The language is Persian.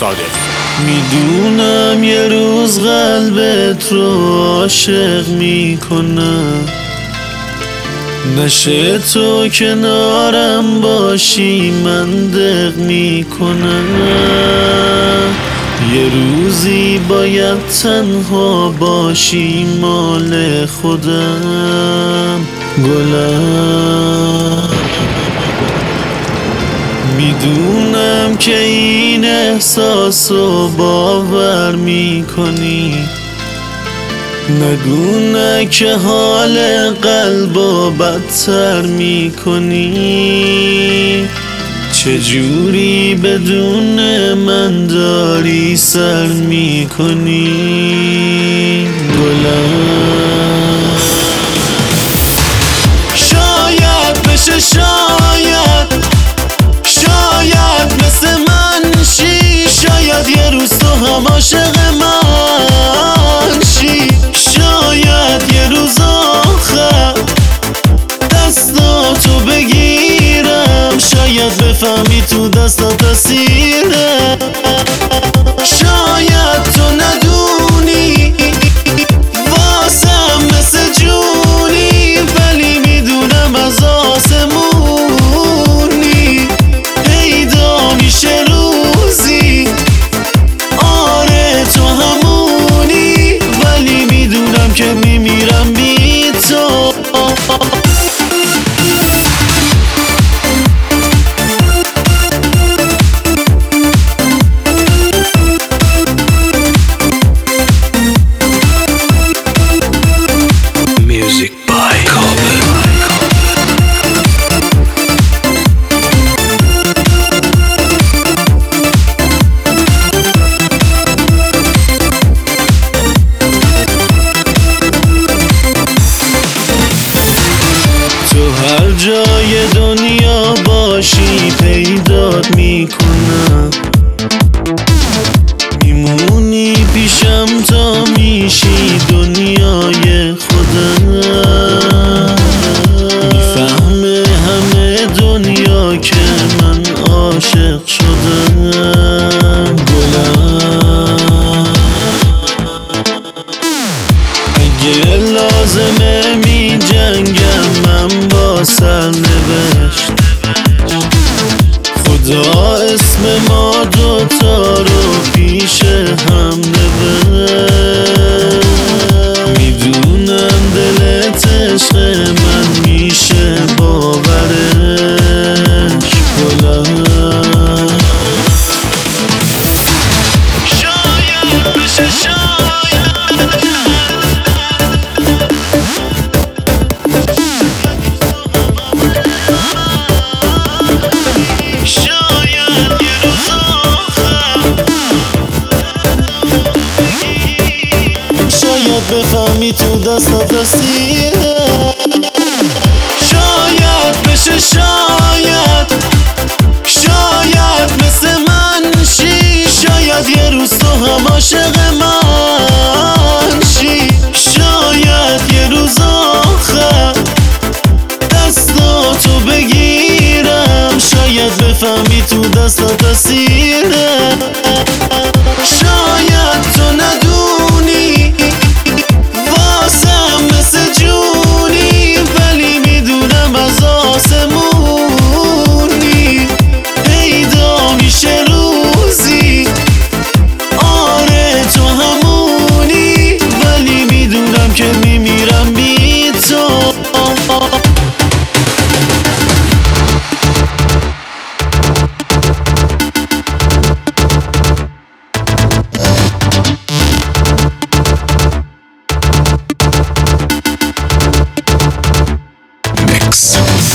صادق. میدونم یه روز قلبت رو عاشق میکنم، نشه تو کنارم باشی من دق میکنم. یه روزی باید تنها باشی مال خودم گلم. میدونم که این احساسو باور میکنی، نگو نه که حال قلبو بدتر میکنی. چجوری بدون من داری سر میکنی گلم. شاید بشه شاید مثل من شی، شاید یه روز تو هم عاشق من شی. شاید یه روز آخر دستاتو بگیرم، شاید بفهمی تو دستات اسیره. شاید تو ندونی واسم مثل جونی، ولی میدونم از آسمونی پیدا میشه روزی. آره تو همونی، ولی میدونم که میمیرم بی تو. هر جای دنیا باشی پیدات میکنم، میمونی پیشم تا میشی دنیای خودم. میفهمه همه دنیا که من عاشق شدم گلم. اگه لازمه می جنگم من با سرنوشت، خدا اسم ما دوتا رو پیش هم نوشت. میدونم دلت عشق من میشه باورش گلم. شاید بشه بفهمی تو دستات اسیره. شاید بشه شاید مثل من شی، شاید یه روز تو هم عاشق من شی. شاید یه روز آخر دستاتو بگیرم، شاید بفهمی تو دستات اسیره. شاید تو ندونی واسم مثل جونی، ولی میدونم از آسمونی پیدا میشه روزی. آره تو همونی، ولی میدونم که میمیرم بی تو. Mix.